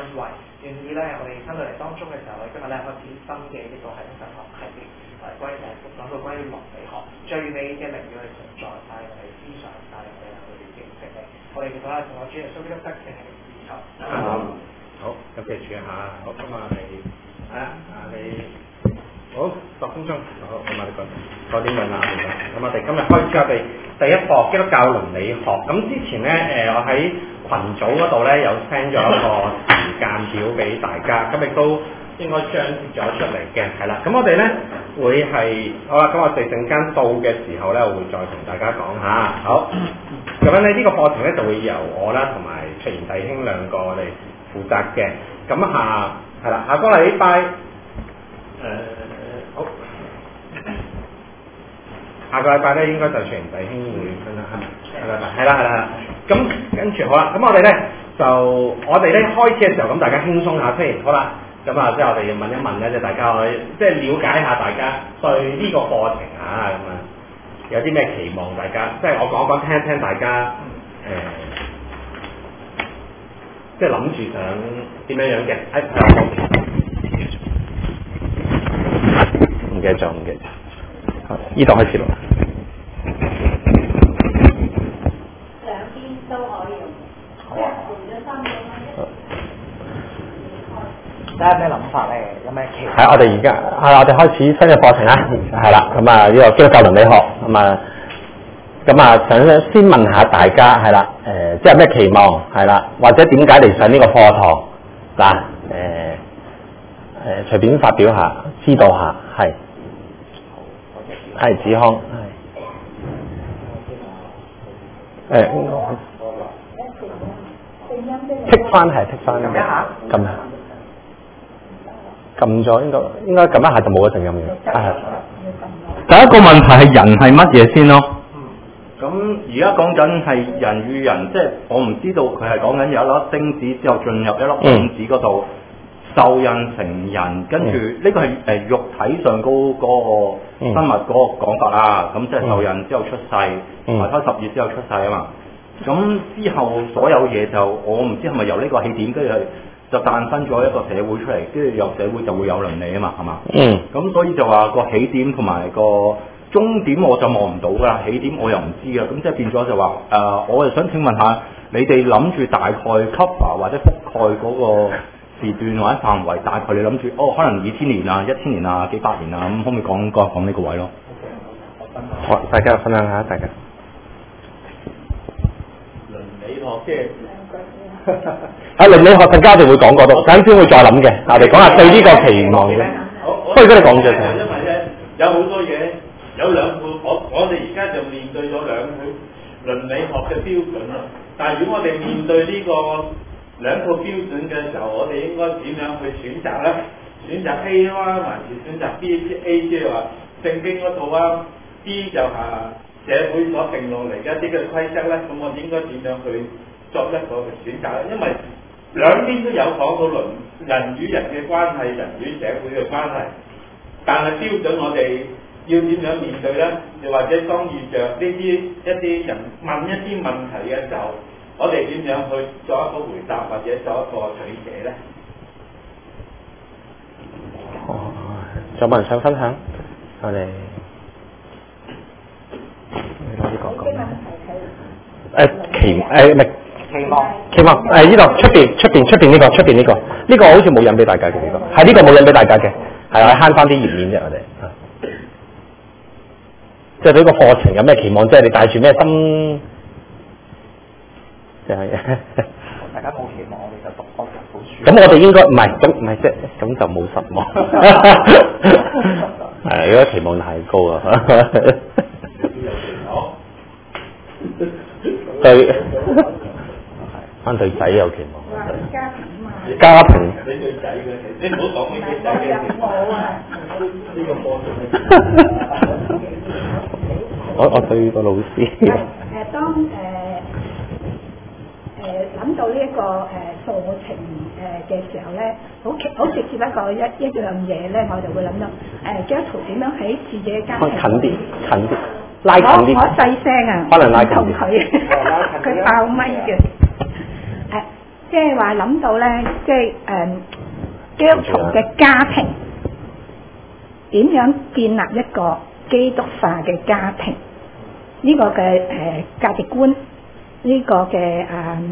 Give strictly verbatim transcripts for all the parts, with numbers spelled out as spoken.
為願意咧，我哋親到嚟當中嘅時候，我哋今日咧開始新嘅呢個系統神學系列，誒關於誒講到關於倫理學最美嘅靈與我哋同在，帶領我哋思想，帶領我哋去認識你。我哋其實咧同我主耶穌基督得勝嘅自由。 好，咁記住下，好咁啊你啊啊你好十分鐘，好咁啊你講講點樣啦？咁我哋今日開始我哋第一課基督教倫理學。咁之前咧誒、呃、我喺群組嗰度咧有 send 咗一個時間表俾大家，咁亦都應該張貼咗出嚟嘅，係啦。咁我哋咧會係好啦，咁我哋陣間到嘅時候咧，我會再同大家講下。好，咁樣咧呢個課程咧就會由我啦同埋出現弟兄兩個我哋負責嘅。咁下係啦，下個禮拜誒好，下個禮拜咧應該就出現弟兄會分享，係咪？係啦，係啦，係啦。咁跟住好啦，咁我哋咧就我哋咧開始嘅時候，咁大家輕鬆下先，好啦。咁啊，即係我哋要問一問咧，即係大家可以即係了解下大家對呢個課程啊，咁啊有啲咩期望？大家即係我講講聽聽大家誒、呃，即係諗住想點樣樣嘅？喺喺我方面，唔記得咗，唔記得咗。好，呢度開始咯。 大家有咩諗法咧？有咩期望？ 係我哋而家係我哋開始新嘅課程啦，係啦，咁啊呢個基督教倫理學，咁啊咁啊想先問下大家係啦，誒、呃、即係咩期望係啦，或者點解嚟上呢個課堂嗱？誒誒隨便發表下，知道下係係子康係誒剔翻係剔翻咁下咁啊。撳咗應該應該撳一下就冇咗聲音嘅。係。 第一個問題係人係乜嘢先咯？ 嗯。 咁而家講緊係人與人，即係我唔知道佢係講緊有一粒精子之後進入一粒種子嗰度受孕成人，跟住呢個係誒肉體上高嗰個生物嗰個講法啦。咁、嗯、即係受孕之後出世，懷胎十月之後出世啊嘛。咁之後所有嘢就我唔知係咪由呢個起點跟住係。就誕生咗一個社會出嚟，跟住有社會就會有倫理啊嘛，係嘛？ 嗯。 咁所以就話個起點同埋個終點我就望唔到㗎啦，起點我又唔知㗎，咁即係變咗就話誒、呃，我就想請問下你哋諗住大概 cover 或者覆蓋嗰個時段或者範圍，大概你諗住哦，可能二千年啊、一千年啊、幾百年啊，咁可唔可以講講講呢個位咯？ 好，大家分享下，大家。 倫理學即係。 喺倫理學陣間我哋會講過到，陣先會再諗嘅。我哋講下對呢個期望嘅。不如跟你講咗先。 因為咧有好多嘢，有兩套，我我哋而家就面對咗兩套倫理學嘅標準啦。但係如果我哋面對呢個兩套標準嘅時候，我哋應該點樣去選擇咧？選擇 A 啊，還是選擇 B？A 即係話聖經嗰套啊 ，B 就係社會所定落嚟嘅一啲嘅規則咧。咁我應該點樣去作一個嘅選擇咧？因為兩邊都有講到倫人與人嘅關係，人與社會嘅關係，但係標準我哋要點樣面對呢？又或者當遇着呢啲一啲人問一啲問題嘅時候，我哋點樣去作一個回答，或者作一個取捨呢？ 哦，有冇人想分享？我哋你攞啲講講。誒期誒唔係。期望，期望誒呢度出邊出邊出邊呢個出邊呢個呢個好似冇印俾大家嘅呢個，係呢個冇印俾大家嘅，係我慳翻啲頁面啫我哋，即係對呢個課程有咩期望？即係你帶住咩心？就係大家冇期望，我哋就讀多啲好書。 咁我哋應該唔係咁唔係即係咁就冇失望。係如果期望太高啊，對。翻對仔有期望， 家庭嘛， 家庭。 你對仔嘅，你唔好講你對仔嘅。 我啊， 呢個課程。 我我對個老師。 誒當誒誒諗到呢一個誒課程誒嘅時候咧，好好直接一個一一樣嘢咧，我就會諗到誒基督徒點樣喺自己嘅家庭。 近啲，近啲，拉近啲。 我我細聲啊， 可能拉近啲。 同佢，佢爆咪嘅。誒， 即係話諗到咧，即係誒基督徒嘅家庭點樣建立一個基督化嘅家庭？呢、這個嘅誒、呃、價值觀，呢、這個嘅誒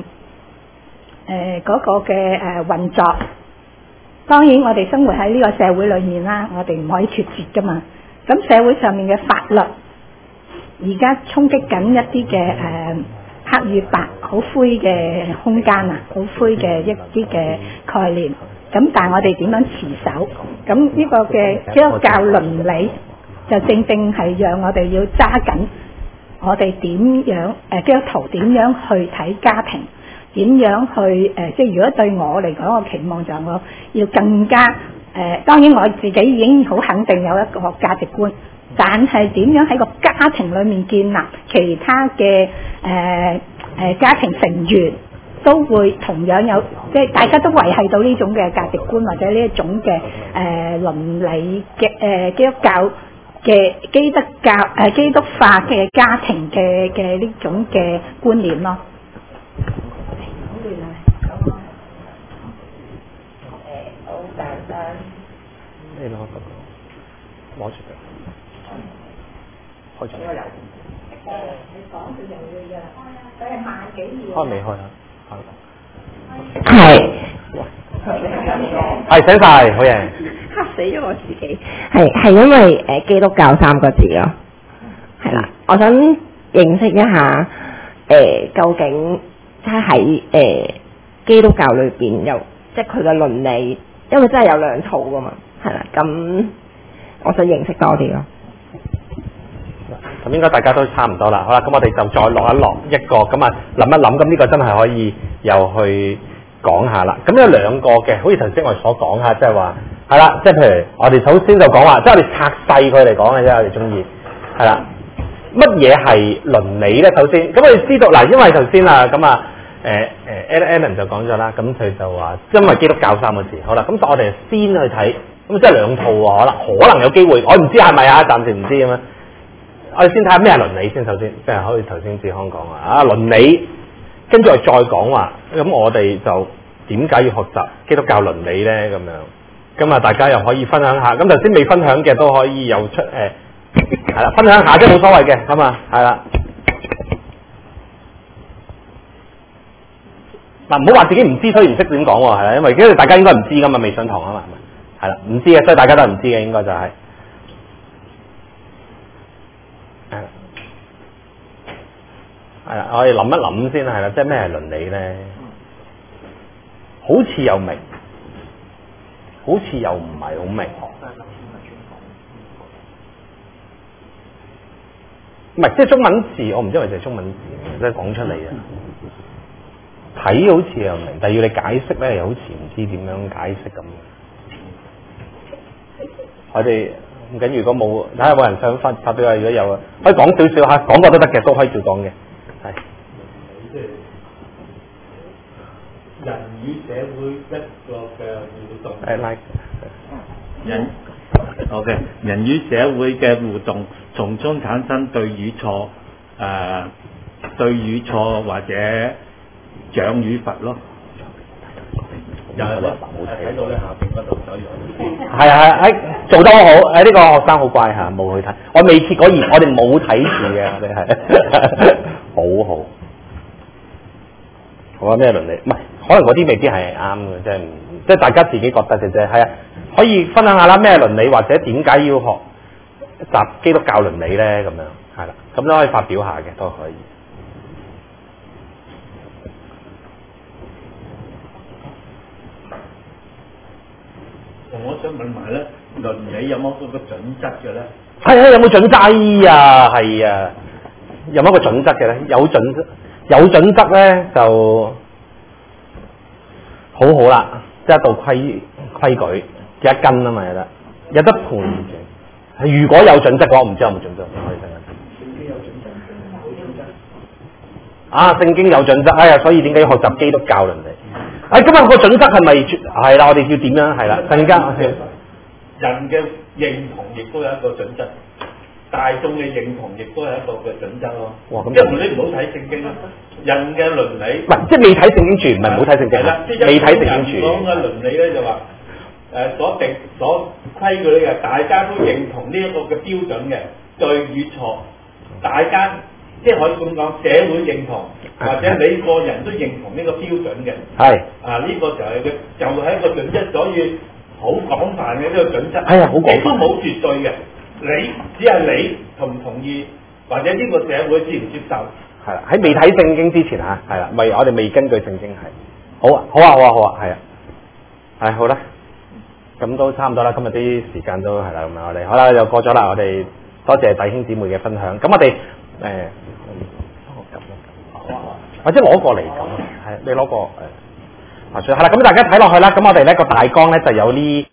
誒嗰個嘅誒運作。當然，我哋生活喺呢個社會裏面啦，我哋唔可以脫節噶嘛。咁社會上面嘅法律，而家衝擊緊一啲嘅誒黑與白、好灰嘅空間啊，好灰嘅一啲嘅概念。咁但係我哋點樣持守？咁呢個嘅基督教倫理，就正正係讓我哋要揸緊，我哋點樣誒基督徒點樣去睇家庭？點樣去誒、呃？即係如果對我嚟講，我期望就係我要更加誒、呃。當然我自己已經好肯定有一個價值觀，但係點樣喺個家庭裡面建立其他嘅誒誒家庭成員都會同樣有，即係大家都維係到呢種嘅價值觀或者呢一種嘅誒、呃、倫理嘅誒、呃、基督教嘅基督教誒、呃、基督化嘅家庭嘅嘅呢種嘅觀念咯。 你攞嗰個攞住佢，開咗。應該有。誒，你講佢就會㗎啦。佢係萬幾秒。開未開啊？係。係醒晒，好嘢。嚇死咗我自己。 係係因為誒基督教三個字咯。係啦，我想認識一下誒、呃、究竟即係喺誒基督教裏邊有即係佢嘅倫理，因為真係有兩套㗎嘛。係啦，咁我想認識多啲咯。 咁應該大家都差唔多啦。好啦，咁我哋就再落一落一個，咁啊諗一諗，咁呢個真係可以又去講下啦。咁有兩個嘅，好似頭先我哋所講下，即係話係啦，即係譬如我哋首先就講話，即係我哋拆細佢嚟講嘅啫，我哋中意係啦。乜嘢係倫理咧？首先，咁我哋知道嗱，因為頭先啊，咁啊。誒誒 Alan 就講咗啦，咁佢就話因為基督教三個字，好啦，咁我哋先去睇，咁即係兩套喎，可能可能有機會，我唔知係咪啊，暫時唔知咁樣。我哋先睇下咩係倫理先，首先即係好似頭先志康講啊，啊倫理，跟住我再講話，咁我哋就點解要學習基督教倫理咧？咁樣，咁啊大家又可以分享下，咁頭先未分享嘅都可以有出誒，係、呃、啦，分享下即係冇所謂嘅，咁啊係啦。嗱，唔好話自己唔知，所以唔識點講喎，係啦，因為因為大家應該唔知噶嘛，未上堂啊嘛，係啦，唔知嘅，所以大家都係唔知嘅，應該就係、是，係啦，係啦，我哋諗一諗先係啦，即係咩係倫理咧？好似又明，好似又唔係好明，唔係即係中文字，我唔知係咪就係中文字，即係講出嚟啊。睇好似又明，但係要你解釋咧，又好似唔知點樣解釋咁。我哋唔緊，如果冇睇下有冇人想發發表啊？如果有啊，可以講少少嚇，講過都得嘅，都可以照講嘅。係。 即係人與社會一個嘅互動。誒，like 人 OK， 人與社會嘅互動，從中產生對與錯，誒、呃、對與錯或者獎與罰咯，又係咧，睇到咧下邊嗰度有樣。係啊係，誒做得好好，誒、這、呢個學生好乖嚇，冇去睇，我未揭嗰頁，我哋冇睇住嘅，我哋係好好。好啊，咩倫理？唔係，可能嗰啲未必係啱嘅，即係即係大家自己覺得嘅啫。係啊，可以分享下啦，咩倫理或者點解要學習基督教倫理咧？咁樣係啦，咁都可以發表下嘅，都可以。我想問埋咧，倫理有冇嗰個準則嘅咧？係啊，有冇準則啊？係啊，有冇一個準則嘅咧？有準則，有準則咧就好好啦，即係一道規規矩嘅一根啊嘛，有得有得判斷。如果有準則嘅話，我唔知有冇準則，可以睇下。聖經有準則，冇準則。啊，聖經有準則，哎呀，所以點解要學習基督教倫理？哎，今日個準則係咪係啦？我哋要點樣係啦？更加人嘅認同亦都有一個準則。 大眾嘅認同，亦都係一個嘅準則咯。 哇！咁即係你唔好睇聖經啦，人嘅倫理唔係即係未睇聖經住，唔係唔好睇聖經係啦，即係未睇聖經住。 講嘅倫理咧就話誒所定所規矩嘅，大家都認同呢一個嘅標準嘅對與錯，大家即係可以咁講，社會認同或者你個人都認同呢個標準嘅。 係啊，呢、這個就係嘅，就係、是、一個準則，所以好廣泛嘅呢個準則。 係啊，好廣泛。 亦都冇絕對嘅，你只係你同唔同意，或者呢個社會接唔接受。 係啦，喺未睇聖經之前嚇，係啦，未我哋未根據聖經係。好啊，好啊，好啊，好啊，係啊，係好啦。咁都差唔多啦，今日啲時間都係啦，咁啊，我哋好啦，又過咗啦，我哋多謝弟兄姊妹嘅分享。咁我哋誒，或者攞過嚟咁，係你攞個誒，啊，係啦，咁大家睇落去啦，咁我哋咧個大綱咧就有呢。